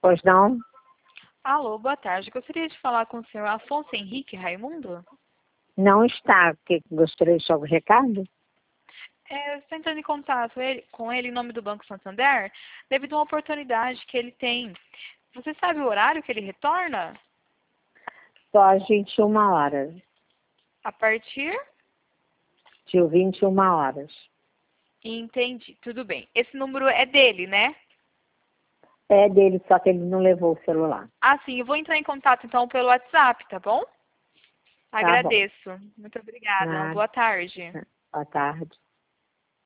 Pois não? Alô, boa tarde. Gostaria de falar com o senhor Afonso Henrique Raimundo? Não está. Que gostaria de algum recado? Estou entrando em contato com ele em nome do Banco Santander, devido a uma oportunidade que ele tem. Você sabe o horário que ele retorna? Só às 21 horas. A partir? De 21 horas. Entendi, tudo bem. Esse número é dele, né? É dele, só que ele não levou o celular. Ah, sim, eu vou entrar em contato então pelo WhatsApp, tá bom? Tá bom. Agradeço. Muito obrigada. Uma Nada. boa tarde. Boa tarde.